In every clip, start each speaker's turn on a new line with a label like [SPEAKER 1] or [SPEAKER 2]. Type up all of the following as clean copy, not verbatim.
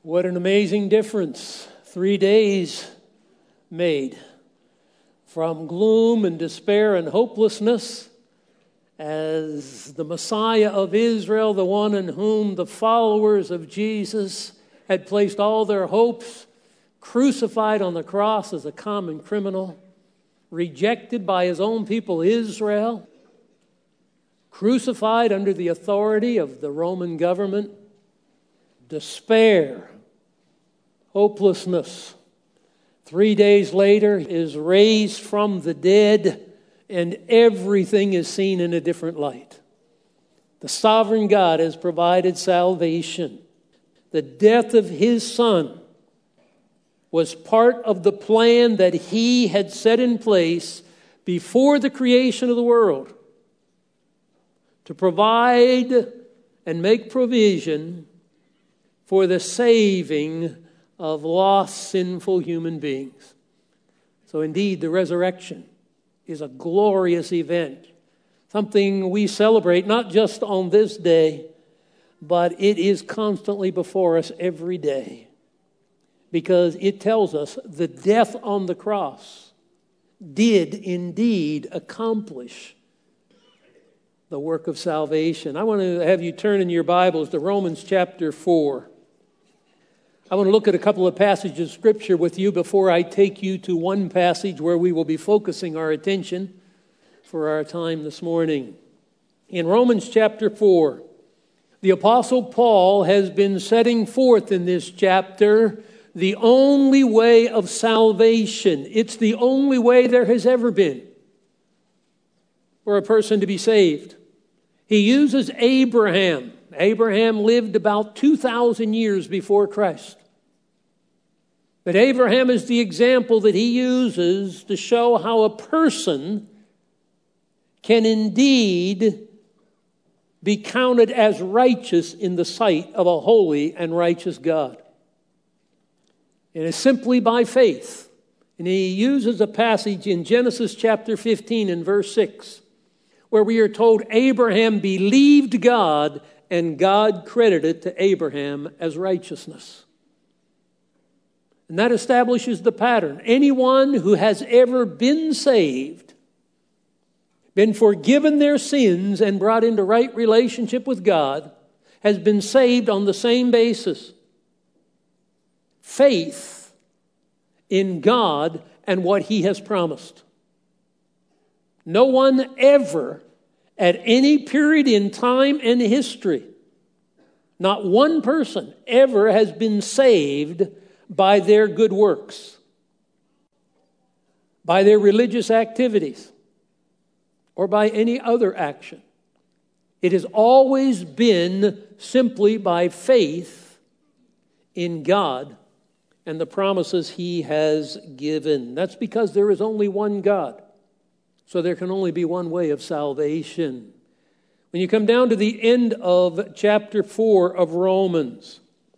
[SPEAKER 1] What an amazing difference 3 days made. From gloom and despair and hopelessness, as the Messiah of Israel, the one in whom the followers of Jesus had placed all their hopes, crucified on the cross as a common criminal, rejected by his own people Israel, crucified under the authority of the Roman government, despair, hopelessness. 3 days later is raised from the dead, and everything is seen in a different light. The sovereign God has provided salvation. The death of his Son was part of the plan that he had set in place before the creation of the world to provide and make provision for the saving of lost, sinful human beings. So indeed, the resurrection is a glorious event, something we celebrate not just on this day, but it is constantly before us every day, because it tells us the death on the cross did indeed accomplish the work of salvation. I want to have you turn in your Bibles to Romans chapter 4. I want to look at a couple of passages of Scripture with you before I take you to one passage where we will be focusing our attention for our time this morning. In Romans chapter 4, the Apostle Paul has been setting forth in this chapter the only way of salvation. It's the only way there has ever been for a person to be saved. He uses Abraham. Abraham lived about 2,000 years before Christ. But Abraham is the example that he uses to show how a person can indeed be counted as righteous in the sight of a holy and righteous God. And it's simply by faith. And he uses a passage in Genesis chapter 15 and verse 6, where we are told Abraham believed God, and God credited to Abraham as righteousness. And that establishes the pattern. Anyone who has ever been saved, been forgiven their sins and brought into right relationship with God, has been saved on the same basis. Faith in God and what he has promised. No one ever, at any period in time and history, not one person ever has been saved by their good works, by their religious activities, or by any other action. It has always been simply by faith in God and the promises he has given. That's because there is only one God. So there can only be one way of salvation. When you come down to the end of chapter 4 of Romans,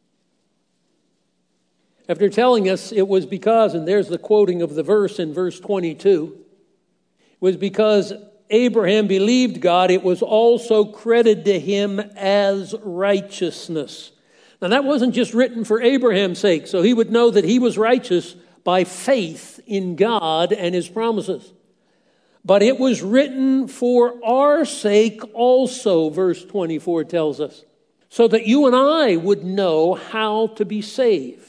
[SPEAKER 1] after telling us it was because, and there's the quoting of the verse in verse 22, it was because Abraham believed God, it was also credited to him as righteousness. Now that wasn't just written for Abraham's sake, so he would know that he was righteous by faith in God and his promises. But it was written for our sake also, verse 24 tells us, so that you and I would know how to be saved.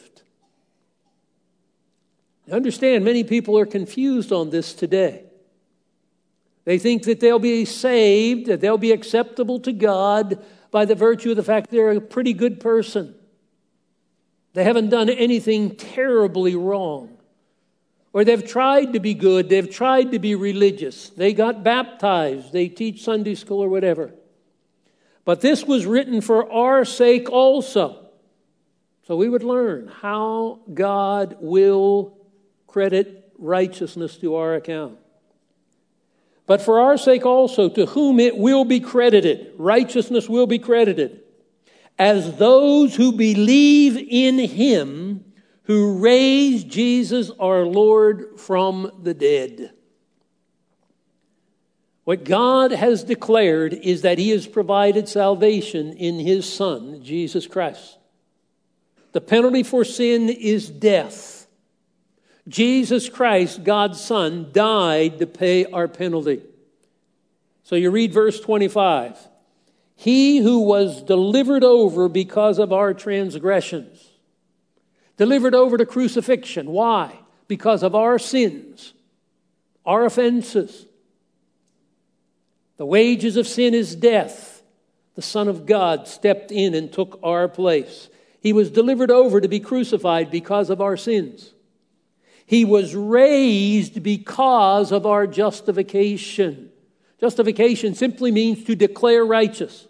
[SPEAKER 1] Understand, many people are confused on this today. They think that they'll be saved, that they'll be acceptable to God by the virtue of the fact they're a pretty good person. They haven't done anything terribly wrong. Or they've tried to be good, they've tried to be religious. They got baptized, they teach Sunday school or whatever. But this was written for our sake also. So we would learn how God will credit righteousness to our account. But for our sake also, to whom it will be credited, righteousness will be credited, as those who believe in him who raised Jesus our Lord from the dead. What God has declared is that he has provided salvation in his Son, Jesus Christ. The penalty for sin is death. Jesus Christ, God's Son, died to pay our penalty. So you read verse 25. He who was delivered over because of our transgressions. Delivered over to crucifixion. Why? Because of our sins, our offenses. The wages of sin is death. The Son of God stepped in and took our place. He was delivered over to be crucified because of our sins. He was raised because of our justification. Justification simply means to declare righteous.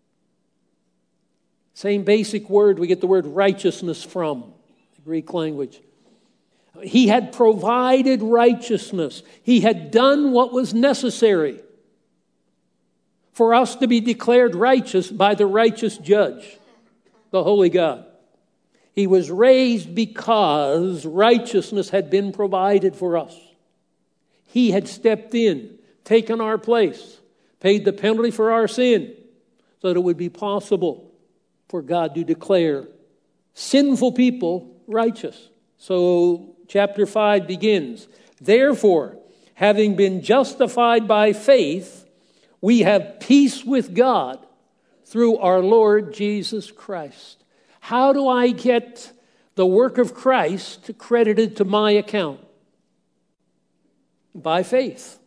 [SPEAKER 1] Same basic word we get the word righteousness from, the Greek language. He had provided righteousness. He had done what was necessary for us to be declared righteous by the righteous judge, the holy God. He was raised because righteousness had been provided for us. He had stepped in, taken our place, paid the penalty for our sin, so that it would be possible for God to declare sinful people righteous. So chapter 5 begins. Therefore, having been justified by faith, we have peace with God through our Lord Jesus Christ. How do I get the work of Christ credited to my account? By faith.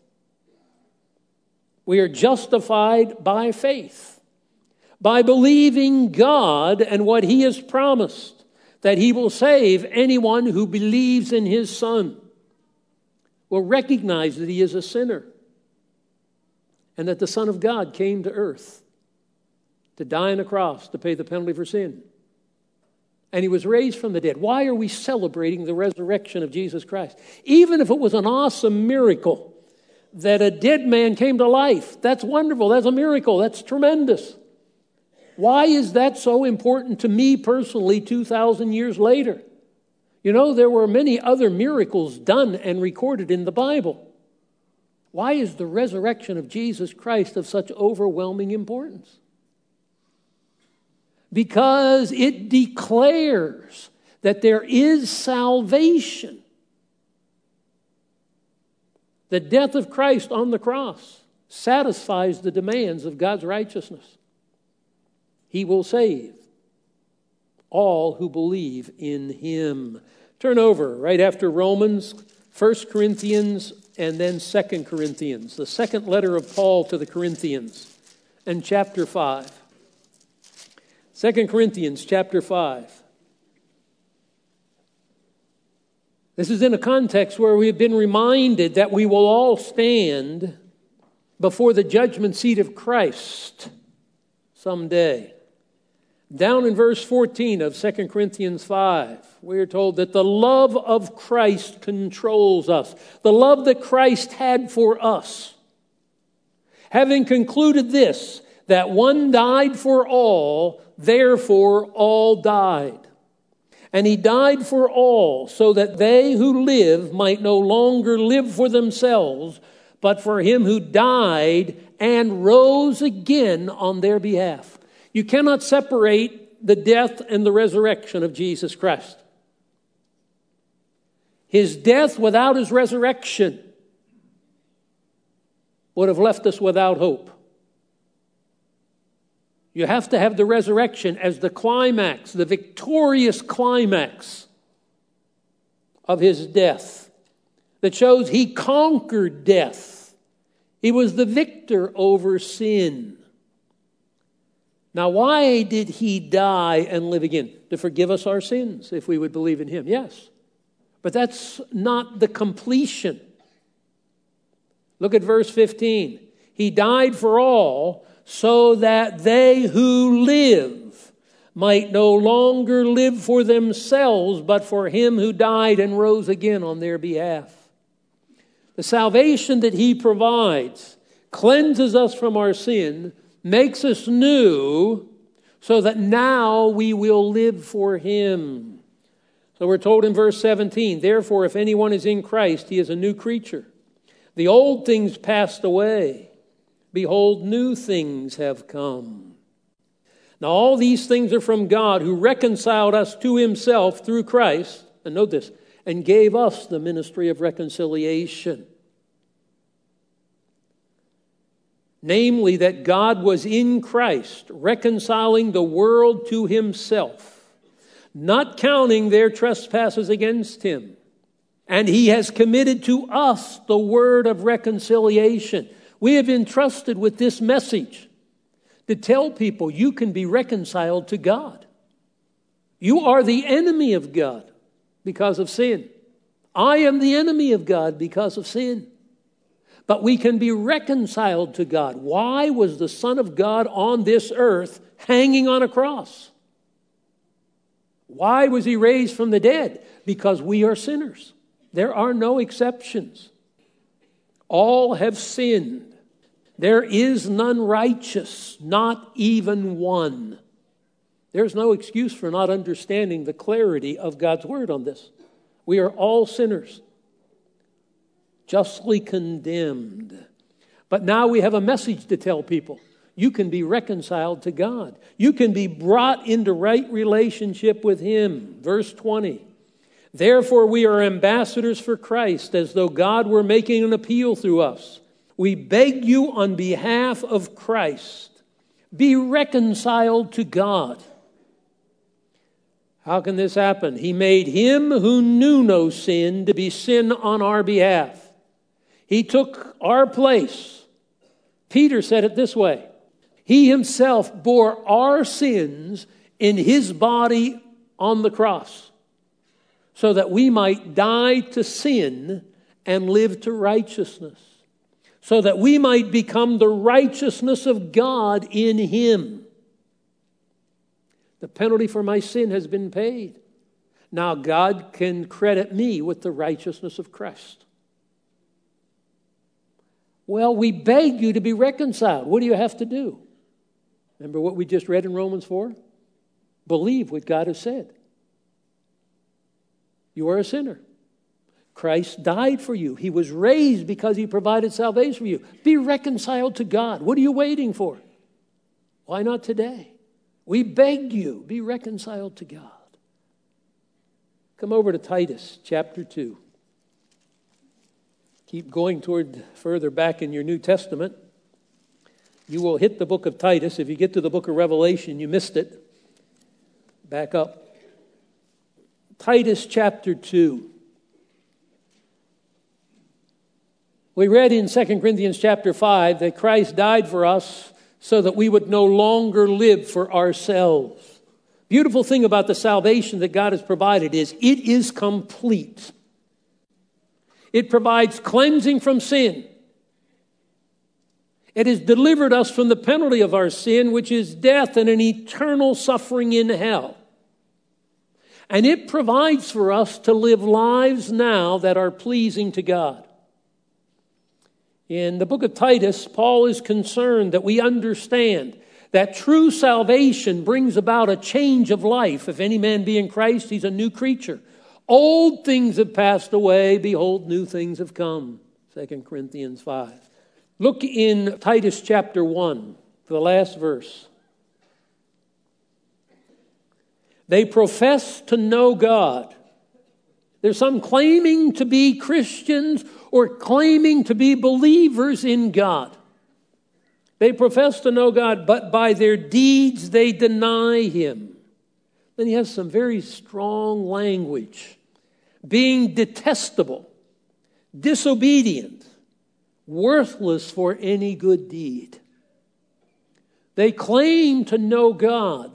[SPEAKER 1] We are justified by faith. By believing God and what He has promised, that He will save anyone who believes in His Son, will recognize that he is a sinner and that the Son of God came to earth to die on a cross to pay the penalty for sin. And He was raised from the dead. Why are we celebrating the resurrection of Jesus Christ? Even if it was an awesome miracle that a dead man came to life, that's wonderful. That's a miracle. That's tremendous. Why is that so important to me personally 2,000 years later? You know, there were many other miracles done and recorded in the Bible. Why is the resurrection of Jesus Christ of such overwhelming importance? Because it declares that there is salvation. The death of Christ on the cross satisfies the demands of God's righteousness. He will save all who believe in Him. Turn over right after Romans, 1 Corinthians, and then 2 Corinthians. The second letter of Paul to the Corinthians, and chapter 5. 2 Corinthians chapter 5. This is in a context where we have been reminded that we will all stand before the judgment seat of Christ someday. Down in verse 14 of 2 Corinthians 5, we are told that the love of Christ controls us. The love that Christ had for us. Having concluded this, that one died for all, therefore all died. And He died for all, so that they who live might no longer live for themselves, but for Him who died and rose again on their behalf. You cannot separate the death and the resurrection of Jesus Christ. His death without His resurrection would have left us without hope. You have to have the resurrection as the climax, the victorious climax of His death that shows He conquered death. He was the victor over sin. Now, why did He die and live again? To forgive us our sins, if we would believe in Him. Yes. But that's not the completion. Look at verse 15. He died for all, so that they who live might no longer live for themselves, but for Him who died and rose again on their behalf. The salvation that He provides cleanses us from our sin, makes us new, so that now we will live for Him. So we're told in verse 17, therefore, if anyone is in Christ, he is a new creature. The old things passed away. Behold, new things have come. Now all these things are from God, who reconciled us to himself through Christ, and note this, and gave us the ministry of reconciliation. Namely, that God was in Christ, reconciling the world to himself, not counting their trespasses against him. And he has committed to us the word of reconciliation. We have been entrusted with this message to tell people you can be reconciled to God. You are the enemy of God because of sin. I am the enemy of God because of sin. But we can be reconciled to God. Why was the Son of God on this earth hanging on a cross? Why was he raised from the dead? Because we are sinners. There are no exceptions. All have sinned. There is none righteous, not even one. There's no excuse for not understanding the clarity of God's word on this. We are all sinners, justly condemned. But now we have a message to tell people. You can be reconciled to God. You can be brought into right relationship with him. Verse 20. Therefore we are ambassadors for Christ, as though God were making an appeal through us. We beg you on behalf of Christ, be reconciled to God. How can this happen? He made him who knew no sin to be sin on our behalf. He took our place. Peter said it this way. He himself bore our sins in his body on the cross, so that we might die to sin and live to righteousness, so that we might become the righteousness of God in him. The penalty for my sin has been paid. Now God can credit me with the righteousness of Christ. Well, we beg you to be reconciled. What do you have to do? Remember what we just read in Romans 4? Believe what God has said. You are a sinner. Christ died for you. He was raised because he provided salvation for you. Be reconciled to God. What are you waiting for? Why not today? We beg you, be reconciled to God. Come over to Titus chapter 2. Keep going toward further back in your New Testament. You will hit the book of Titus. If you get to the book of Revelation, you missed it. Back up. Titus chapter 2. We read in 2 Corinthians chapter 5 that Christ died for us so that we would no longer live for ourselves. Beautiful thing about the salvation that God has provided is it is complete. It provides cleansing from sin. It has delivered us from the penalty of our sin, which is death and an eternal suffering in hell. And it provides for us to live lives now that are pleasing to God. In the book of Titus, Paul is concerned that we understand that true salvation brings about a change of life. If any man be in Christ, he's a new creature. Old things have passed away. Behold, new things have come. 2 Corinthians 5. Look in Titus chapter 1, the last verse. They profess to know God. There's some claiming to be Christians or claiming to be believers in God. They profess to know God, but by their deeds they deny him. Then he has some very strong language. Being detestable, disobedient, worthless for any good deed. They claim to know God,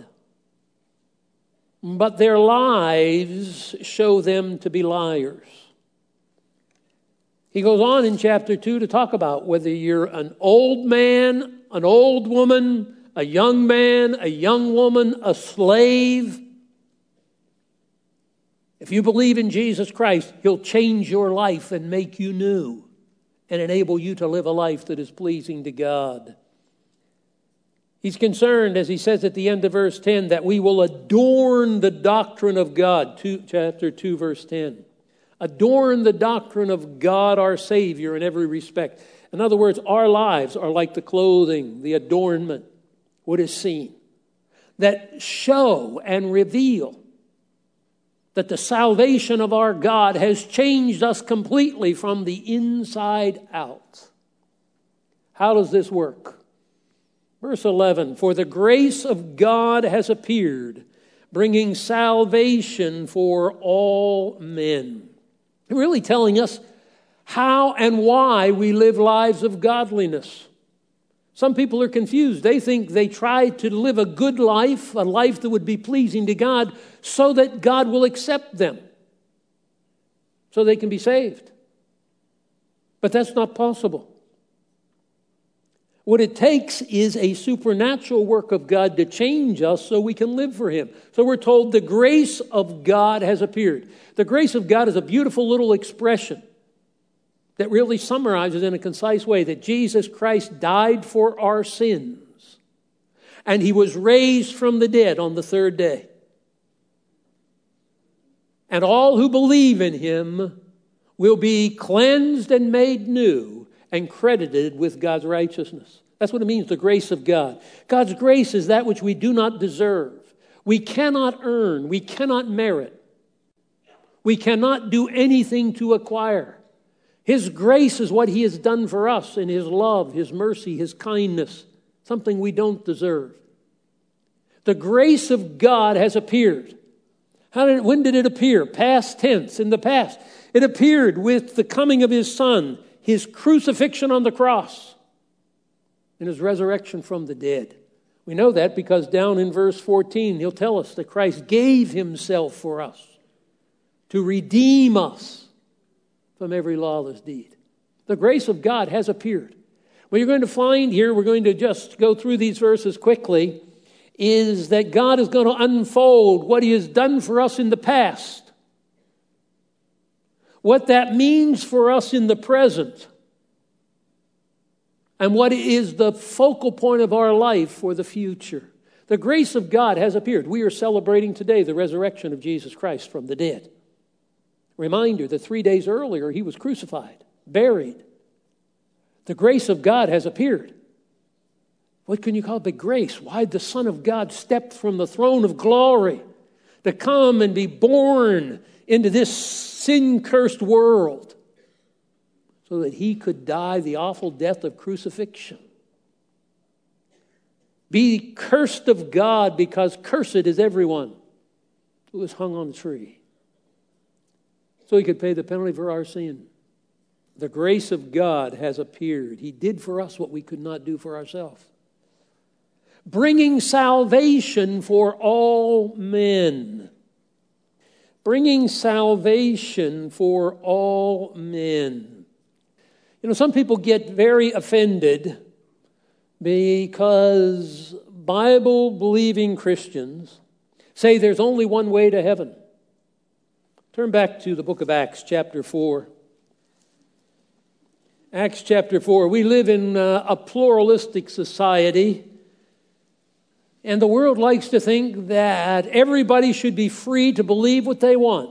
[SPEAKER 1] but their lives show them to be liars. He goes on in chapter 2 to talk about whether you're an old man, an old woman, a young man, a young woman, a slave. If you believe in Jesus Christ, he'll change your life and make you new and enable you to live a life that is pleasing to God. He's concerned, as he says at the end of verse 10, that we will adorn the doctrine of God. Chapter 2, verse 10. Adorn the doctrine of God our Savior in every respect. In other words, our lives are like the clothing, the adornment, what is seen. that show and reveal that the salvation of our God has changed us completely from the inside out. How does this work? Verse 11, for the grace of God has appeared, bringing salvation for all men. Really telling us how and why we live lives of godliness. Some people are confused. They think they try to live a good life, a life that would be pleasing to God, so that God will accept them, so they can be saved. But that's not possible. What it takes is a supernatural work of God to change us so we can live for Him. So we're told the grace of God has appeared. The grace of God is a beautiful little expression that really summarizes in a concise way that Jesus Christ died for our sins and He was raised from the dead on the third day. And all who believe in Him will be cleansed and made new and credited with God's righteousness. That's what it means, the grace of God. God's grace is that which we do not deserve. We cannot earn. We cannot merit. We cannot do anything to acquire. His grace is what He has done for us in His love, His mercy, His kindness, something we don't deserve. The grace of God has appeared. When did it appear? Past tense, in the past. It appeared with the coming of His Son, His crucifixion on the cross, and His resurrection from the dead. We know that because down in verse 14, He'll tell us that Christ gave Himself for us to redeem us from every lawless deed. The grace of God has appeared. What you're going to find here, we're going to just go through these verses quickly, is that God is going to unfold what He has done for us in the past, what that means for us in the present, and what is the focal point of our life for the future. The grace of God has appeared. We are celebrating today the resurrection of Jesus Christ from the dead. Reminder that 3 days earlier He was crucified, buried. The grace of God has appeared. What can you call big grace? Why the Son of God stepped from the throne of glory to come and be born into this sin-cursed world so that He could die the awful death of crucifixion. Be cursed of God, because cursed is everyone who is hung on a tree. So He could pay the penalty for our sin. The grace of God has appeared. He did for us what we could not do for ourselves. Bringing salvation for all men. Bringing salvation for all men. You know, some people get very offended because Bible-believing Christians say there's only one way to heaven. Turn back to the book of Acts, chapter 4. Acts chapter 4. We live in a pluralistic society, and the world likes to think that everybody should be free to believe what they want.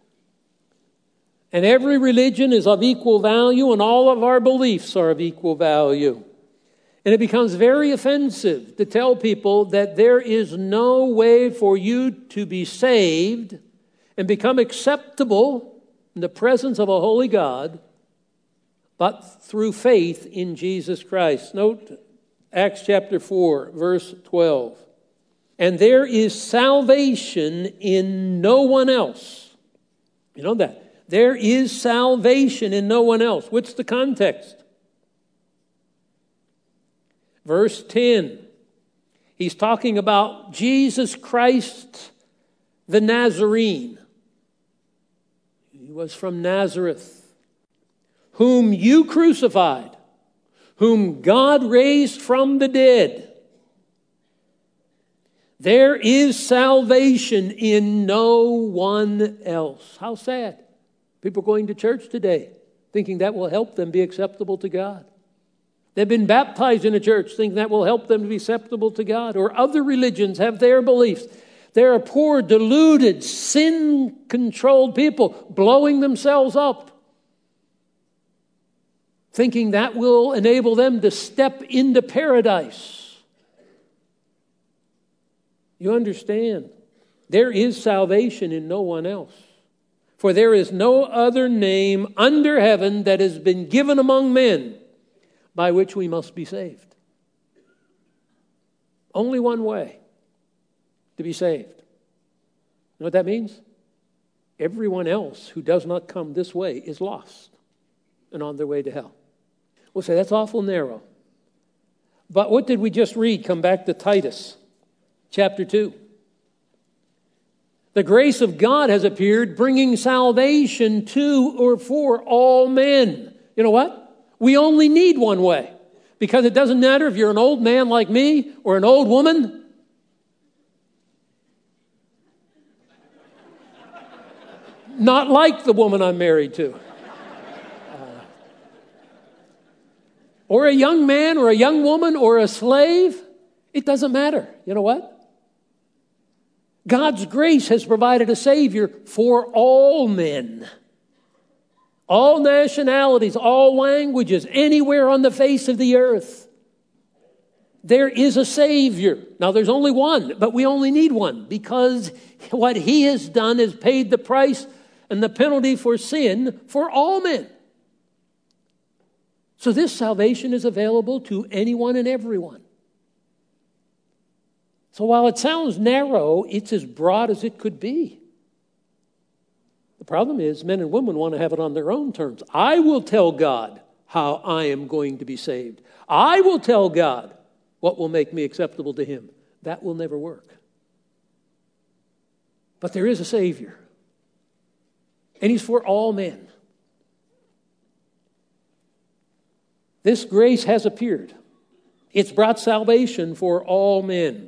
[SPEAKER 1] And every religion is of equal value, and all of our beliefs are of equal value. And it becomes very offensive to tell people that there is no way for you to be saved and become acceptable in the presence of a holy God, but through faith in Jesus Christ. Note Acts chapter 4, verse 12. And there is salvation in no one else. You know that. There is salvation in no one else. What's the context? Verse 10. He's talking about Jesus Christ the Nazarene. He was from Nazareth, whom you crucified, whom God raised from the dead. There is salvation in no one else. How sad. People going to church today thinking that will help them be acceptable to God. They've been baptized in a church thinking that will help them to be acceptable to God. Or other religions have their beliefs. There are poor, deluded, sin-controlled people blowing themselves up, thinking that will enable them to step into paradise. You understand? There is salvation in no one else. For there is no other name under heaven that has been given among men by which we must be saved. Only one way to be saved. You know what that means? Everyone else who does not come this way is lost and on their way to hell. We'll say, that's awful narrow. But what did we just read? Come back to Titus chapter 2. The grace of God has appeared, bringing salvation to or for all men. You know what? We only need one way. Because it doesn't matter if you're an old man like me or an old woman. Not like the woman I'm married to. Or a young man or a young woman or a slave. It doesn't matter. You know what? God's grace has provided a Savior for all men. All nationalities, all languages, anywhere on the face of the earth. There is a Savior. Now there's only one, but we only need one because what He has done is paid the price and the penalty for sin for all men. So this salvation is available to anyone and everyone. So while it sounds narrow, it's as broad as it could be. The problem is men and women want to have it on their own terms. I will tell God how I am going to be saved. I will tell God what will make me acceptable to Him. That will never work. But there is a Savior. And He's for all men. This grace has appeared. It's brought salvation for all men.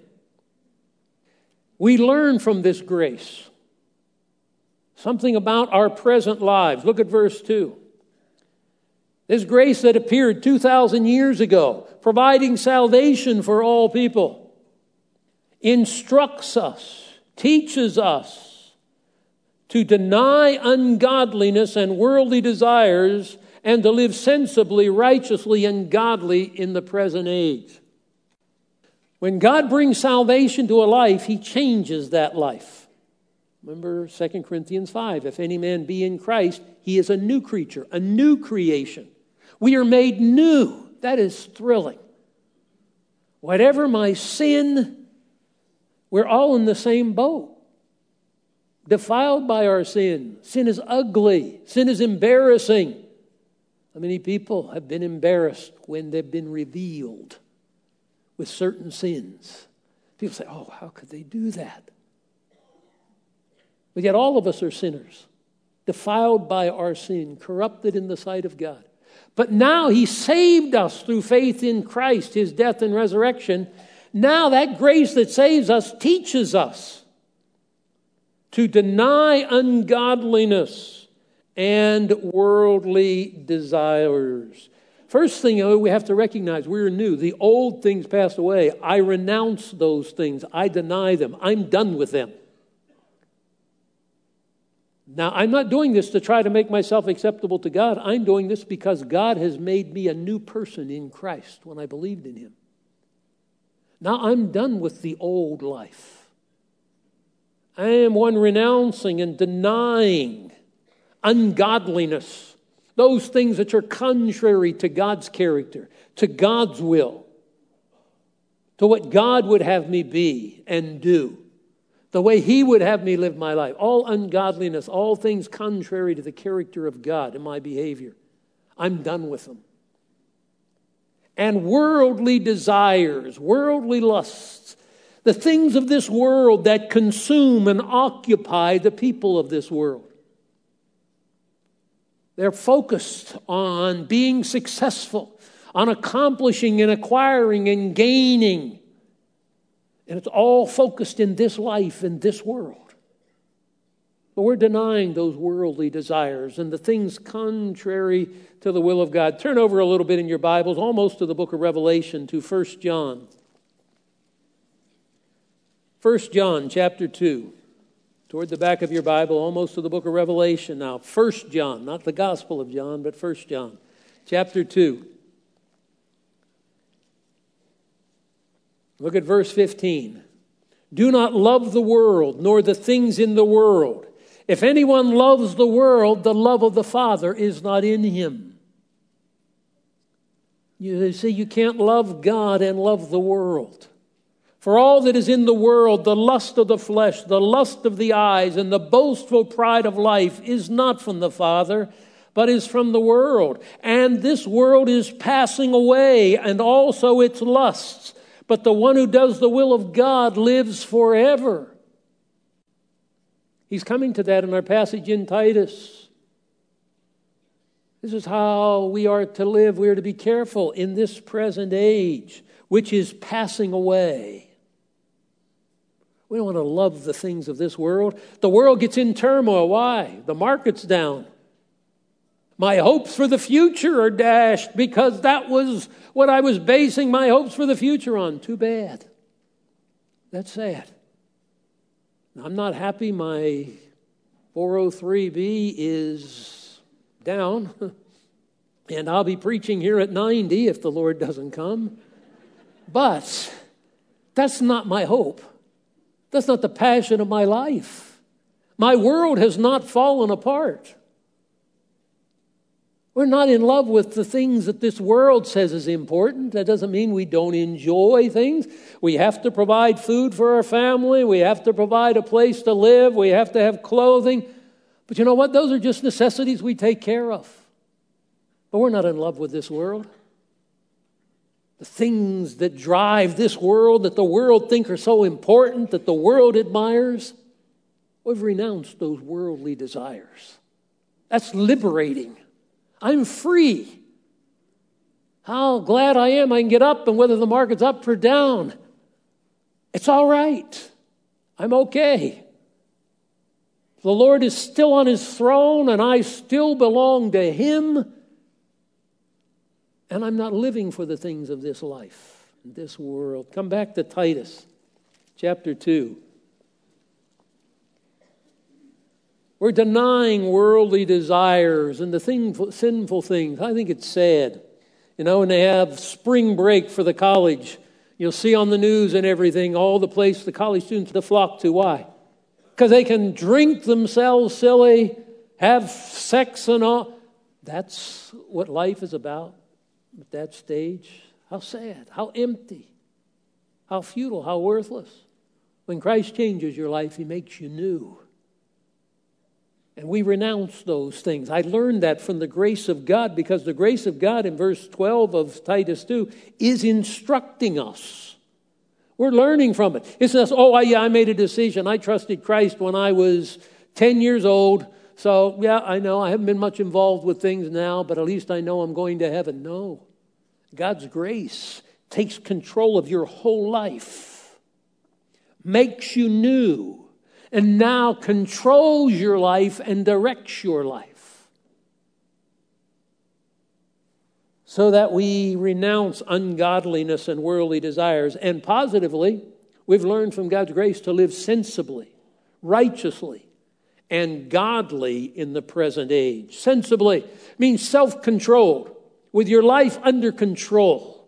[SPEAKER 1] We learn from this grace something about our present lives. Look at verse 2. This grace that appeared 2,000 years ago, providing salvation for all people, instructs us, teaches us to deny ungodliness and worldly desires and to live sensibly, righteously, and godly in the present age. When God brings salvation to a life, He changes that life. Remember 2 Corinthians 5, if any man be in Christ, he is a new creature, a new creation. We are made new. That is thrilling. Whatever my sin, we're all in the same boat. Defiled by our sin. Sin is ugly. Sin is embarrassing. How many people have been embarrassed when they've been revealed with certain sins? People say, oh, how could they do that? But yet all of us are sinners, defiled by our sin, corrupted in the sight of God. But now He saved us through faith in Christ, His death and resurrection. Now that grace that saves us teaches us to deny ungodliness and worldly desires. First thing we have to recognize, we're new. The old things passed away. I renounce those things. I deny them. I'm done with them. Now, I'm not doing this to try to make myself acceptable to God. I'm doing this because God has made me a new person in Christ when I believed in Him. Now I'm done with the old life. I am one renouncing and denying ungodliness, those things which are contrary to God's character, to God's will, to what God would have me be and do, the way He would have me live my life. All ungodliness, all things contrary to the character of God in my behavior. I'm done with them. And worldly desires, worldly lusts, the things of this world that consume and occupy the people of this world. They're focused on being successful, on accomplishing and acquiring and gaining. And it's all focused in this life, in this world. But we're denying those worldly desires and the things contrary to the will of God. Turn over a little bit in your Bibles, almost to the book of Revelation, to 1 John. 1 John chapter 2. Toward the back of your Bible, almost to the book of Revelation now. 1 John, not the Gospel of John, but 1 John chapter 2. Look at verse 15. Do not love the world, nor the things in the world. If anyone loves the world, the love of the Father is not in him. You see, you can't love God and love the world. For all that is in the world, the lust of the flesh, the lust of the eyes, and the boastful pride of life is not from the Father, but is from the world. And this world is passing away, and also its lusts. But the one who does the will of God lives forever. He's coming to that in our passage in Titus. This is how we are to live. We are to be careful in this present age, which is passing away. We don't want to love the things of this world. The world gets in turmoil. Why? The market's down. My hopes for the future are dashed because that was what I was basing my hopes for the future on. Too bad. That's sad. I'm not happy my 403B is down. And I'll be preaching here at 90 if the Lord doesn't come. But that's not my hope. That's not the passion of my life. My world has not fallen apart. We're not in love with the things that this world says is important. That doesn't mean we don't enjoy things. We have to provide food for our family. We have to provide a place to live. We have to have clothing. But you know what? Those are just necessities we take care of. But we're not in love with this world. The things that drive this world, that the world think are so important, that the world admires, we've renounced those worldly desires. That's liberating. I'm free. How glad I am I can get up, and whether the market's up or down, it's all right. I'm okay. The Lord is still on his throne, and I still belong to him. And I'm not living for the things of this life, this world. Come back to Titus, chapter 2. We're denying worldly desires and the sinful things. I think it's sad. You know, when they have spring break for the college, you'll see on the news and everything, all the place the college students to flock to. Why? Because they can drink themselves silly, have sex and all. That's what life is about at that stage. How sad, how empty, how futile, how worthless. When Christ changes your life, he makes you new. And we renounce those things. I learned that from the grace of God, because the grace of God in verse 12 of Titus 2 is instructing us. We're learning from it. It says, I made a decision. I trusted Christ when I was 10 years old. So, yeah, I know I haven't been much involved with things now, but at least I know I'm going to heaven. No. God's grace takes control of your whole life, makes you new, and now controls your life and directs your life. So that we renounce ungodliness and worldly desires. And positively, we've learned from God's grace to live sensibly, righteously, and godly in the present age. Sensibly means self-controlled, with your life under control.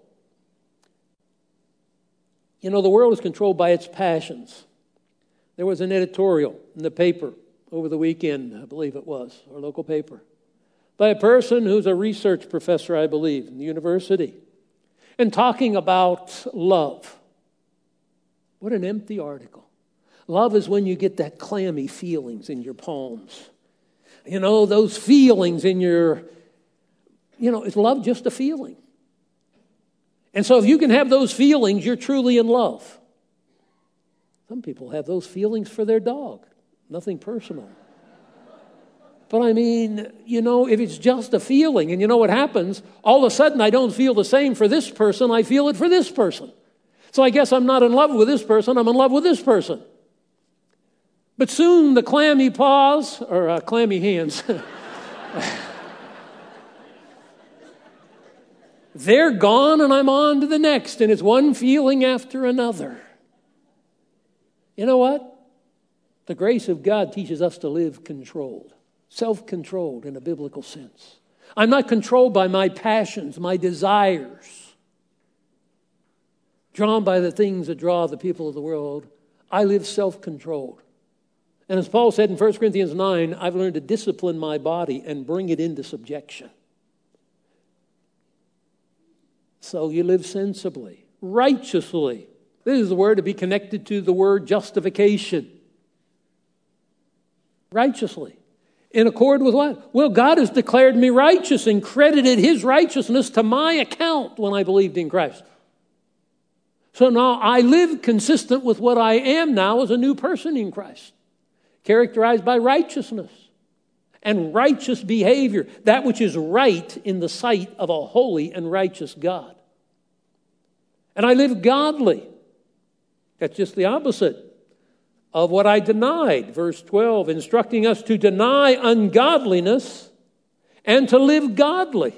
[SPEAKER 1] You know, the world is controlled by its passions. There was an editorial in the paper over the weekend, I believe it was, our local paper, by a person who's a research professor, I believe, in the university, and talking about love. What an empty article. Love is when you get that clammy feelings in your palms. You know, those feelings in your, is love just a feeling? And so if you can have those feelings, you're truly in love. Some people have those feelings for their dog. Nothing personal. But I mean, if it's just a feeling, and you know what happens? All of a sudden, I don't feel the same for this person. I feel it for this person. So I guess I'm not in love with this person. I'm in love with this person. But soon the clammy paws, or clammy hands, they're gone, and I'm on to the next. And it's one feeling after another. You know what? The grace of God teaches us to live controlled, self-controlled in a biblical sense. I'm not controlled by my passions, my desires, drawn by the things that draw the people of the world. I live self-controlled. And as Paul said in 1 Corinthians 9, I've learned to discipline my body and bring it into subjection. So you live sensibly, righteously. This is the word to be connected to the word justification. Righteously. In accord with what? Well, God has declared me righteous and credited His righteousness to my account when I believed in Christ. So now I live consistent with what I am now as a new person in Christ, characterized by righteousness and righteous behavior, that which is right in the sight of a holy and righteous God. And I live godly. That's just the opposite of what I denied. Verse 12, instructing us to deny ungodliness and to live godly.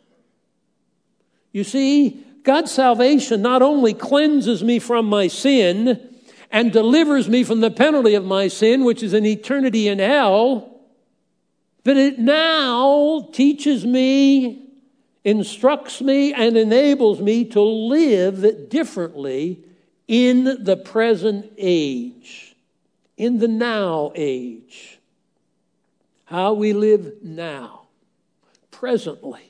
[SPEAKER 1] You see, God's salvation not only cleanses me from my sin and delivers me from the penalty of my sin, which is an eternity in hell, but it now teaches me, instructs me, and enables me to live differently in the present age, in the now age. How we live now, presently,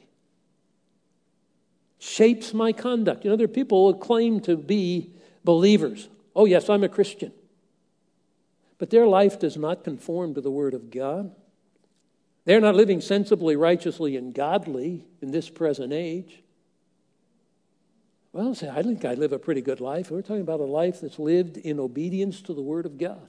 [SPEAKER 1] shapes my conduct. You know, there are people who claim to be believers. Oh, yes, I'm a Christian. But their life does not conform to the Word of God. They're not living sensibly, righteously, and godly in this present age. Well, say, I think I live a pretty good life. We're talking about a life that's lived in obedience to the Word of God.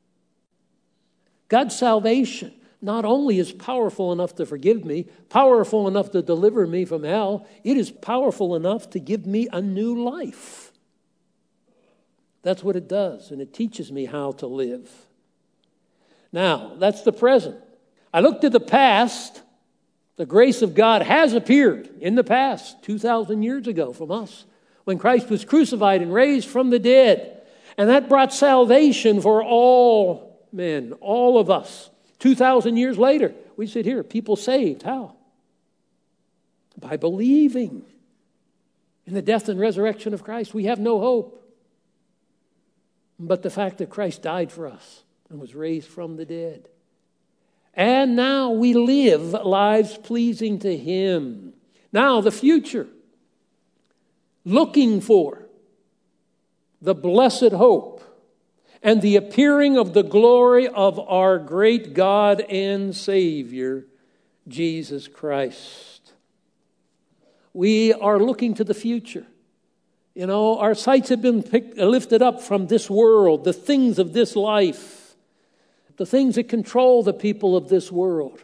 [SPEAKER 1] God's salvation not only is powerful enough to forgive me, powerful enough to deliver me from hell, it is powerful enough to give me a new life. That's what it does, and it teaches me how to live. Now, that's the present. I look to the past. The grace of God has appeared in the past, 2,000 years ago from us, when Christ was crucified and raised from the dead. And that brought salvation for all men, all of us. 2,000 years later, we sit here, people saved. How? By believing in the death and resurrection of Christ. We have no hope but the fact that Christ died for us and was raised from the dead. And now we live lives pleasing to Him. Now the future, looking for the blessed hope and the appearing of the glory of our great God and Savior, Jesus Christ. We are looking to the future. You know, our sights have been lifted up from this world, the things of this life, the things that control the people of this world.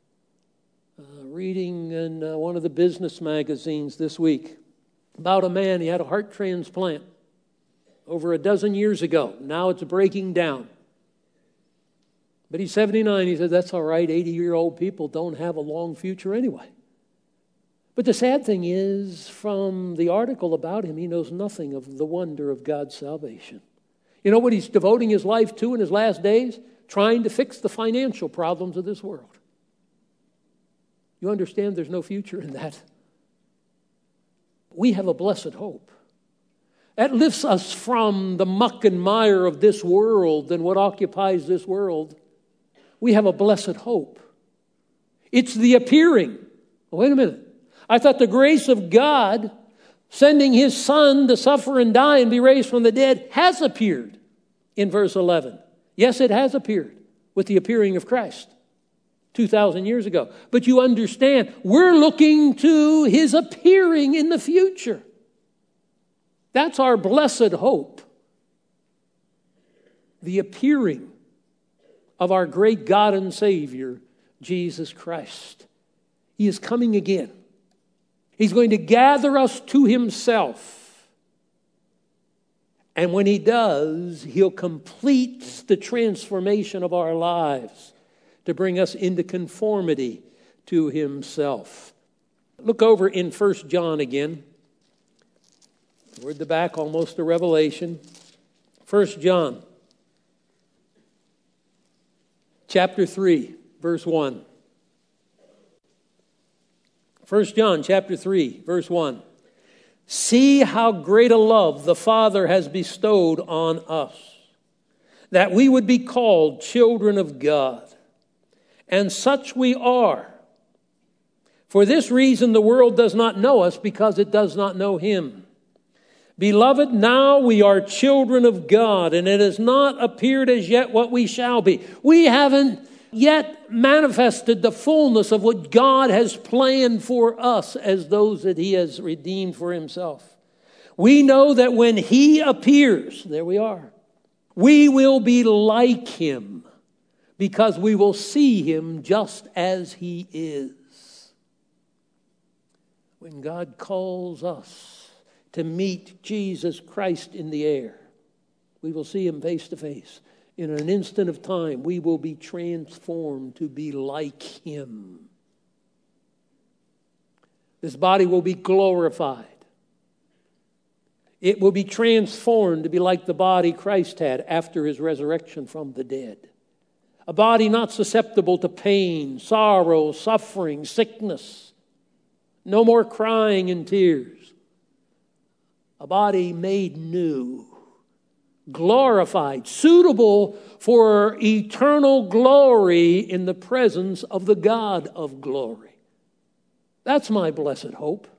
[SPEAKER 1] Reading in one of the business magazines this week about a man, he had a heart transplant over a dozen years ago. Now it's breaking down. But he's 79. He said, that's all right. 80-year-old people don't have a long future anyway. But the sad thing is, from the article about him, he knows nothing of the wonder of God's salvation. You know what he's devoting his life to in his last days? Trying to fix the financial problems of this world. You understand there's no future in that. We have a blessed hope. That lifts us from the muck and mire of this world and what occupies this world. We have a blessed hope. It's the appearing. Oh, wait a minute. I thought the grace of God, sending His Son to suffer and die and be raised from the dead, has appeared in verse 11. Yes, it has appeared with the appearing of Christ 2,000 years ago. But you understand, we're looking to His appearing in the future. That's our blessed hope. The appearing of our great God and Savior, Jesus Christ. He is coming again. He's going to gather us to Himself. And when He does, He'll complete the transformation of our lives to bring us into conformity to Himself. Look over in 1 John again. We're at the back almost to Revelation. 1 John, chapter 3, verse 1. 1 John chapter 3, verse 1. See how great a love the Father has bestowed on us, that we would be called children of God. And such we are. For this reason the world does not know us, because it does not know him. Beloved, now we are children of God, and it has not appeared as yet what we shall be. We haven't yet manifested the fullness of what God has planned for us as those that he has redeemed for himself. We know that when he appears, there we are, we will be like him, because we will see him just as he is. When God calls us to meet Jesus Christ in the air, we will see him face to face. In an instant of time, we will be transformed to be like him. This body will be glorified. It will be transformed to be like the body Christ had after his resurrection from the dead. A body not susceptible to pain, sorrow, suffering, sickness. No more crying and tears. A body made new, glorified, suitable for eternal glory in the presence of the God of glory. That's my blessed hope.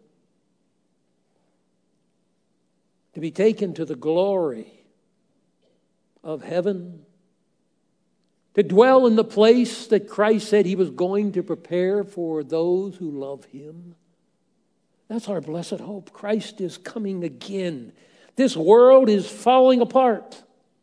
[SPEAKER 1] To be taken to the glory of heaven. To dwell in the place that Christ said he was going to prepare for those who love him. That's our blessed hope. Christ is coming again. This world is falling apart.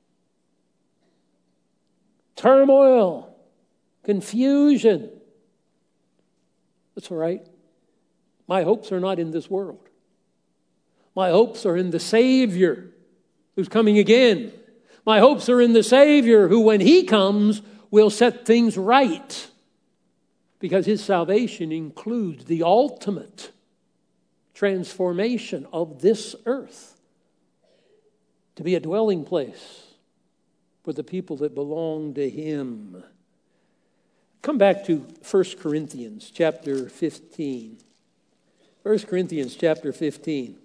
[SPEAKER 1] Turmoil, confusion. That's all right. My hopes are not in this world. My hopes are in the Savior who's coming again. My hopes are in the Savior who, when he comes, will set things right. Because his salvation includes the ultimate transformation of this earth to be a dwelling place for the people that belong to him. Come back to 1 Corinthians chapter 15. 1 Corinthians chapter 15.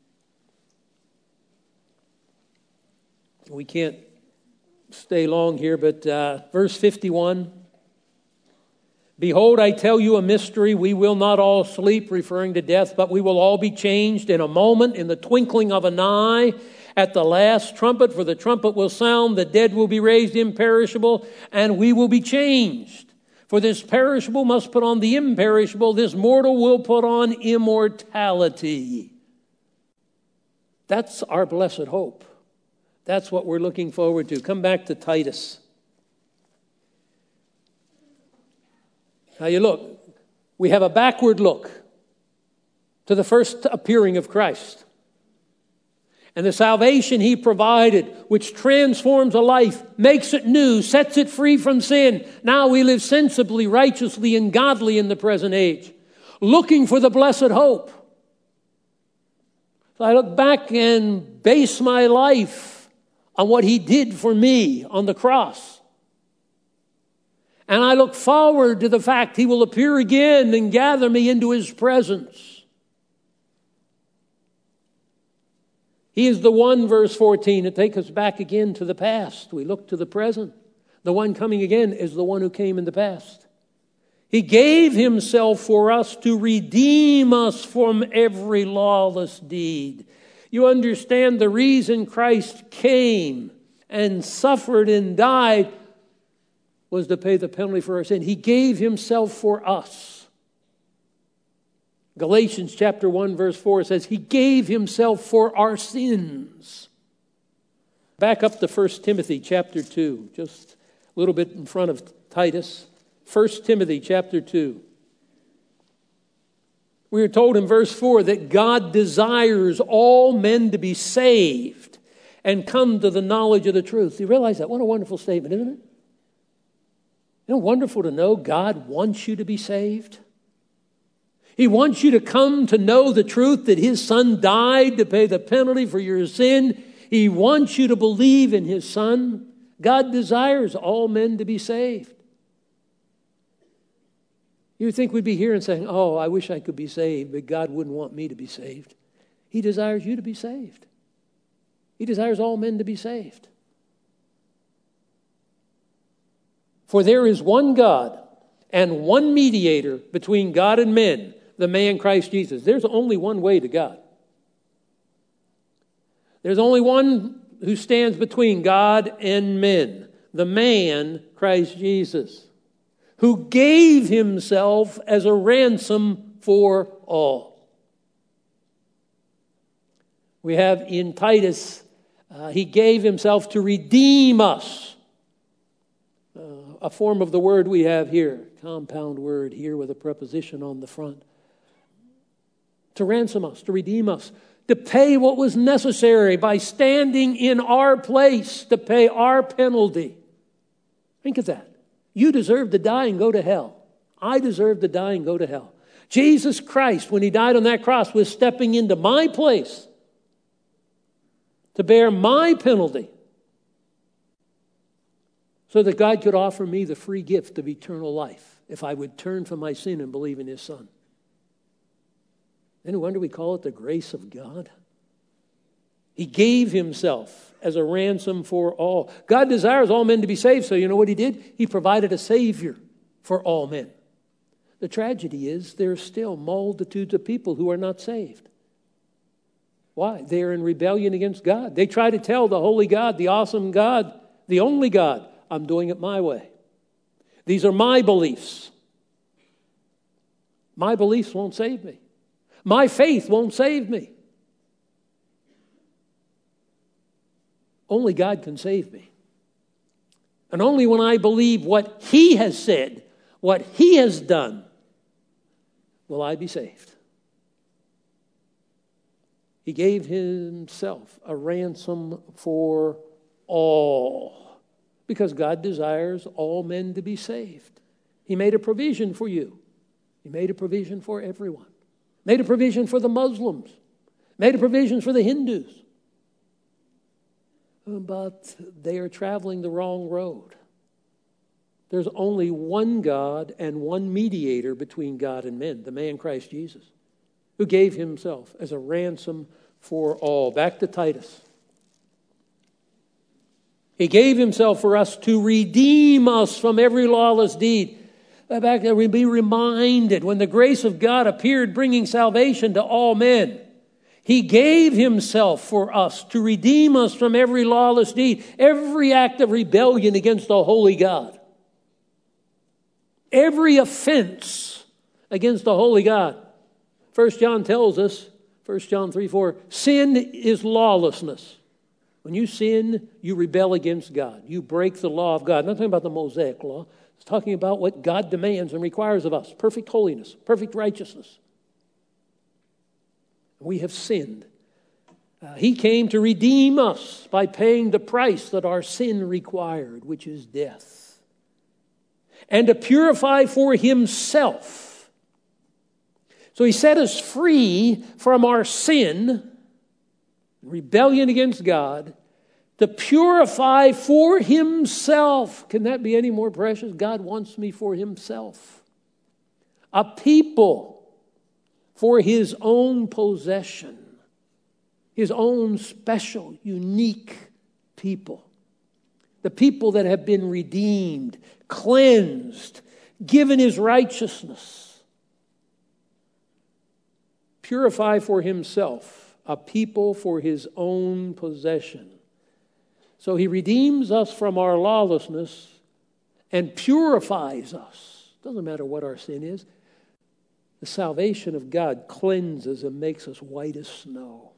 [SPEAKER 1] We can't stay long here, but verse 51. Behold, I tell you a mystery. We will not all sleep, referring to death, but we will all be changed in a moment, in the twinkling of an eye, at the last trumpet. For the trumpet will sound, the dead will be raised imperishable, and we will be changed. For this perishable must put on the imperishable, this mortal will put on immortality. That's our blessed hope. That's what we're looking forward to. Come back to Titus. Now you look, we have a backward look to the first appearing of Christ. And the salvation he provided, which transforms a life, makes it new, sets it free from sin. Now we live sensibly, righteously, and godly in the present age, looking for the blessed hope. So I look back and base my life on what he did for me on the cross. And I look forward to the fact he will appear again and gather me into his presence. He is the one, verse 14, that takes us back again to the past. We look to the present. The one coming again is the one who came in the past. He gave himself for us to redeem us from every lawless deed. You understand the reason Christ came and suffered and died was to pay the penalty for our sin. He gave himself for us. Galatians chapter 1 verse 4 says he gave himself for our sins. Back up to 1 Timothy chapter 2, just a little bit in front of Titus. 1 Timothy chapter 2. We are told in verse 4 that God desires all men to be saved and come to the knowledge of the truth. Do you realize that? What a wonderful statement, isn't it? Isn't it wonderful to know God wants you to be saved? He wants you to come to know the truth that his Son died to pay the penalty for your sin. He wants you to believe in his Son. God desires all men to be saved. You would think we'd be here and saying, oh, I wish I could be saved, but God wouldn't want me to be saved. He desires you to be saved. He desires all men to be saved. For there is one God and one mediator between God and men, the man Christ Jesus. There's only one way to God. There's only one who stands between God and men, the man Christ Jesus, who gave himself as a ransom for all. We have in Titus, he gave himself to redeem us. A form of the word we have here, compound word here with a preposition on the front. To ransom us, to redeem us, to pay what was necessary by standing in our place to pay our penalty. Think of that. You deserve to die and go to hell. I deserve to die and go to hell. Jesus Christ, when he died on that cross, was stepping into my place to bear my penalty so that God could offer me the free gift of eternal life if I would turn from my sin and believe in his Son. Any wonder we call it the grace of God? He gave himself as a ransom for all. God desires all men to be saved, so you know what he did? He provided a Savior for all men. The tragedy is there are still multitudes of people who are not saved. Why? They are in rebellion against God. They try to tell the holy God, the awesome God, the only God, I'm doing it my way. These are my beliefs. My beliefs won't save me. My faith won't save me. Only God can save me. And only when I believe what he has said, what he has done, will I be saved. He gave himself a ransom for all, because God desires all men to be saved. He made a provision for you. He made a provision for everyone. Made a provision for the Muslims. Made a provision for the Hindus. But they are traveling the wrong road. There's only one God and one mediator between God and men, the man Christ Jesus, who gave himself as a ransom for all. Back to Titus. He gave himself for us to redeem us from every lawless deed. Back there, we be reminded when the grace of God appeared, bringing salvation to all men. He gave himself for us to redeem us from every lawless deed, every act of rebellion against the holy God, every offense against the holy God. 1 John tells us, 1 John 3:4, sin is lawlessness. When you sin, you rebel against God. You break the law of God. I'm not talking about the Mosaic law. It's talking about what God demands and requires of us. Perfect holiness, perfect righteousness. We have sinned. He came to redeem us by paying the price that our sin required, which is death. And to purify for himself. So he set us free from our sin, rebellion against God, to purify for himself. Can that be any more precious? God wants me for himself. A people for his own possession. His own special, unique people. The people that have been redeemed, cleansed, given his righteousness. Purify for himself. A people for his own possession. So he redeems us from our lawlessness and purifies us. Doesn't matter what our sin is. The salvation of God cleanses and makes us white as snow.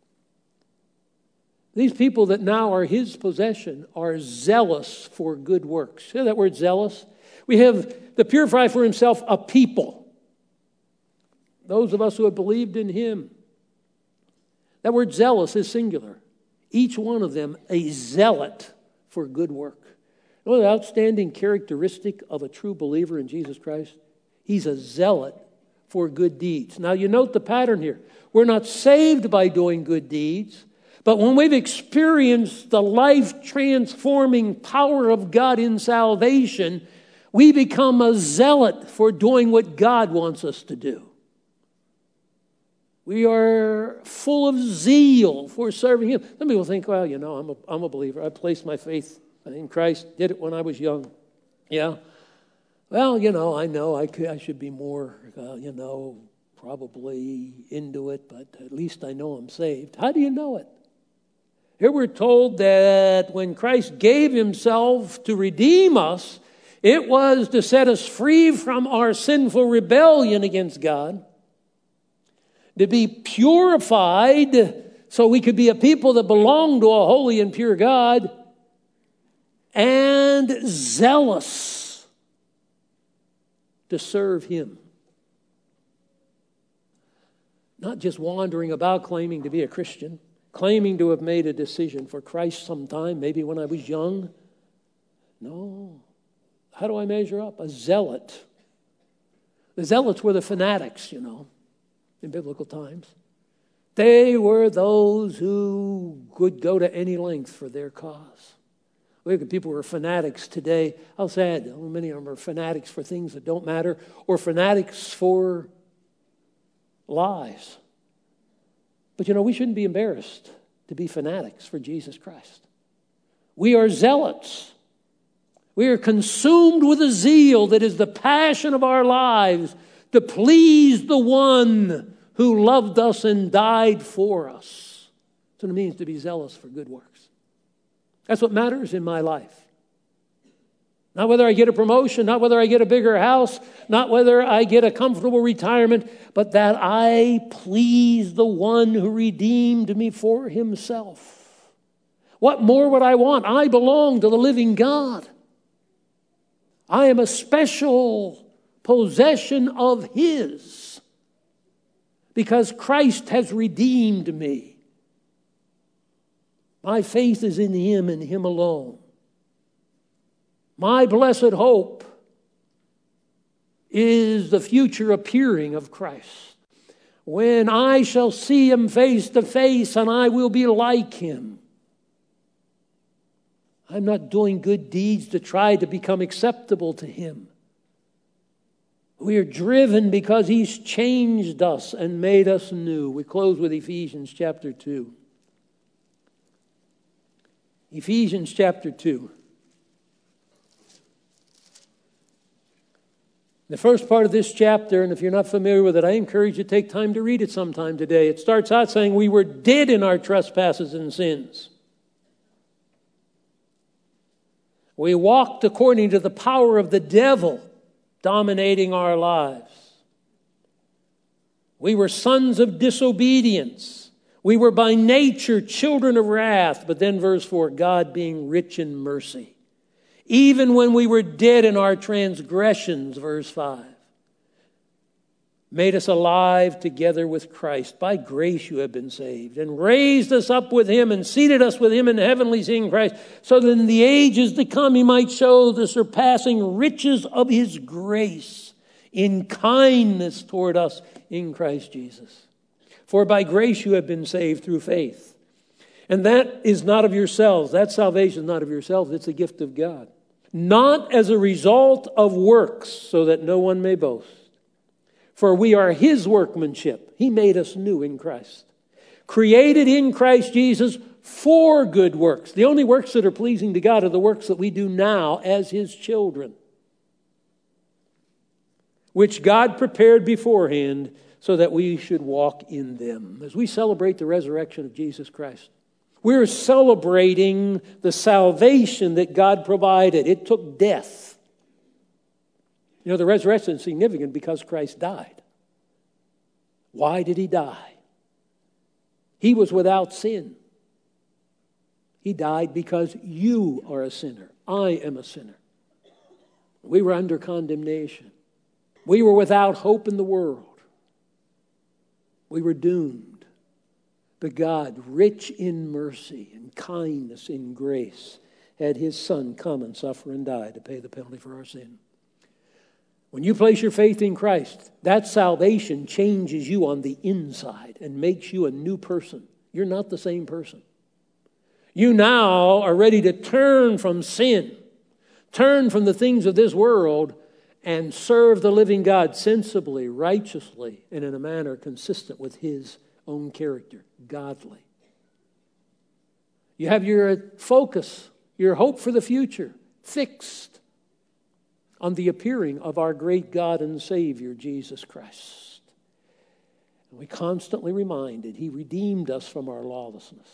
[SPEAKER 1] These people that now are his possession are zealous for good works. See that word zealous? We have the purify for himself a people. Those of us who have believed in him. That word zealous is singular. Each one of them a zealot for good work. You know the outstanding characteristic of a true believer in Jesus Christ? He's a zealot for good deeds. Now you note the pattern here. We're not saved by doing good deeds, but when we've experienced the life-transforming power of God in salvation, we become a zealot for doing what God wants us to do. We are full of zeal for serving him. Some people think, well, I'm a believer. I placed my faith in Christ, did it when I was young. Yeah. Well, I know I should be more, probably into it, but at least I know I'm saved. How do you know it? Here we're told that when Christ gave himself to redeem us, it was to set us free from our sinful rebellion against God, to be purified so we could be a people that belong to a holy and pure God, and zealous to serve him. Not just wandering about claiming to be a Christian, claiming to have made a decision for Christ sometime, maybe when I was young. No. How do I measure up? A zealot. The zealots were the fanatics, in biblical times. They were those who would go to any length for their cause. Look at people who are fanatics today. How sad. How many of them are fanatics for things that don't matter, or fanatics for lies. But we shouldn't be embarrassed to be fanatics for Jesus Christ. We are zealots. We are consumed with a zeal that is the passion of our lives to please the one who loved us and died for us. That's what it means to be zealous for good works. That's what matters in my life. Not whether I get a promotion, not whether I get a bigger house, not whether I get a comfortable retirement, but that I please the one who redeemed me for himself. What more would I want? I belong to the living God. I am a special possession of his because Christ has redeemed me. My faith is in him and him alone. My blessed hope is the future appearing of Christ, when I shall see him face to face and I will be like him. I'm not doing good deeds to try to become acceptable to him. We are driven because he's changed us and made us new. We close with Ephesians chapter 2. Ephesians chapter 2. The first part of this chapter, and if you're not familiar with it, I encourage you to take time to read it sometime today. It starts out saying we were dead in our trespasses and sins. We walked according to the power of the devil dominating our lives. We were sons of disobedience. We were by nature children of wrath. But then verse 4, God being rich in mercy. Even when we were dead in our transgressions, verse 5, made us alive together with Christ. By grace you have been saved, and raised us up with him and seated us with him in heavenly seats in Christ, so that in the ages to come he might show the surpassing riches of his grace in kindness toward us in Christ Jesus. For by grace you have been saved through faith. And that is not of yourselves. That salvation is not of yourselves. It's a gift of God. Not as a result of works, so that no one may boast. For we are his workmanship. He made us new in Christ. Created in Christ Jesus for good works. The only works that are pleasing to God are the works that we do now as his children, which God prepared beforehand so that we should walk in them. As we celebrate the resurrection of Jesus Christ, we're celebrating the salvation that God provided. It took death. The resurrection is significant because Christ died. Why did he die? He was without sin. He died because you are a sinner. I am a sinner. We were under condemnation. We were without hope in the world. We were doomed. But God, rich in mercy and kindness and grace, had his Son come and suffer and die to pay the penalty for our sin. When you place your faith in Christ, that salvation changes you on the inside and makes you a new person. You're not the same person. You now are ready to turn from sin, turn from the things of this world, and serve the living God sensibly, righteously, and in a manner consistent with his own character, godly. You have your focus, your hope for the future fixed on the appearing of our great God and Savior, Jesus Christ. And we constantly reminded He redeemed us from our lawlessness.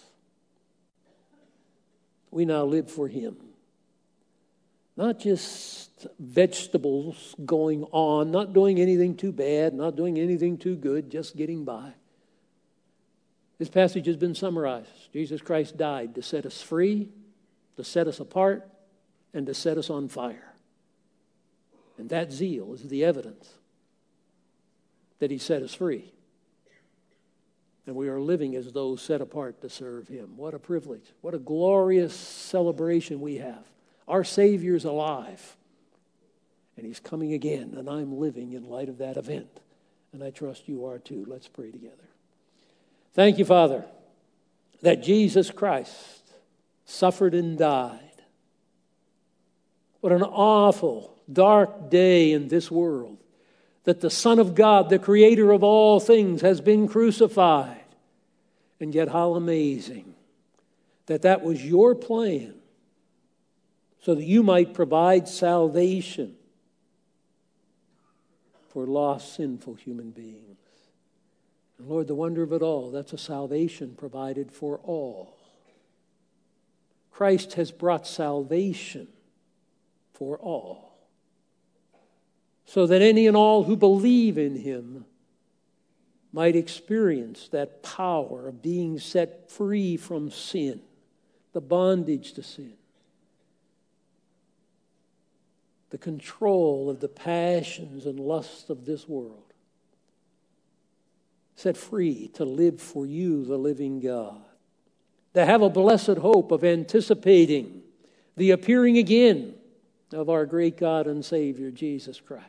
[SPEAKER 1] We now live for Him. Not just vegetables going on, not doing anything too bad, not doing anything too good, just getting by. This passage has been summarized. Jesus Christ died to set us free, to set us apart, and to set us on fire. And that zeal is the evidence that He set us free. And we are living as those set apart to serve Him. What a privilege. What a glorious celebration we have. Our Savior's alive. And He's coming again. And I'm living in light of that event. And I trust you are too. Let's pray together. Thank you, Father, that Jesus Christ suffered and died. What an awful, dark day in this world. That the Son of God, the Creator of all things, has been crucified. And yet how amazing that that was your plan, so that you might provide salvation for lost, sinful human beings. And Lord, the wonder of it all, that's a salvation provided for all. Christ has brought salvation for all, so that any and all who believe in Him might experience that power of being set free from sin, the bondage to sin, the control of the passions and lusts of this world, set free to live for you, the living God, to have a blessed hope of anticipating the appearing again of our great God and Savior, Jesus Christ,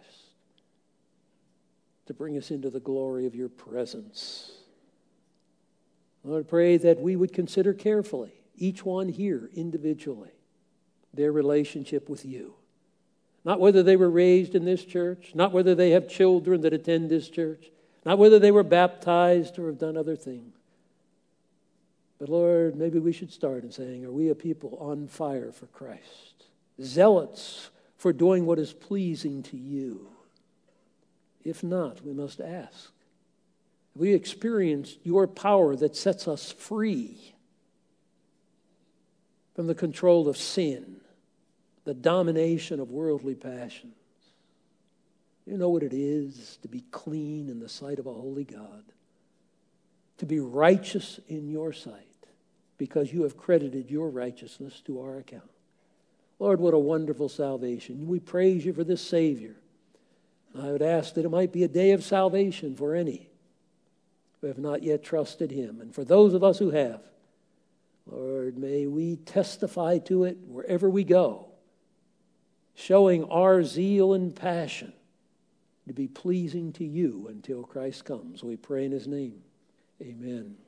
[SPEAKER 1] to bring us into the glory of your presence. Lord, I pray that we would consider carefully, each one here individually, their relationship with you. Not whether they were raised in this church, not whether they have children that attend this church, not whether they were baptized or have done other things. But Lord, maybe we should start in saying, are we a people on fire for Christ? Zealots for doing what is pleasing to you? If not, we must ask. Have we experienced your power that sets us free from the control of sin, the domination of worldly passions? You know what it is to be clean in the sight of a holy God, to be righteous in your sight, because you have credited your righteousness to our account. Lord, what a wonderful salvation. We praise you for this Savior. I would ask that it might be a day of salvation for any who have not yet trusted Him. And for those of us who have, Lord, may we testify to it wherever we go, showing our zeal and passion to be pleasing to you until Christ comes. We pray in His name. Amen.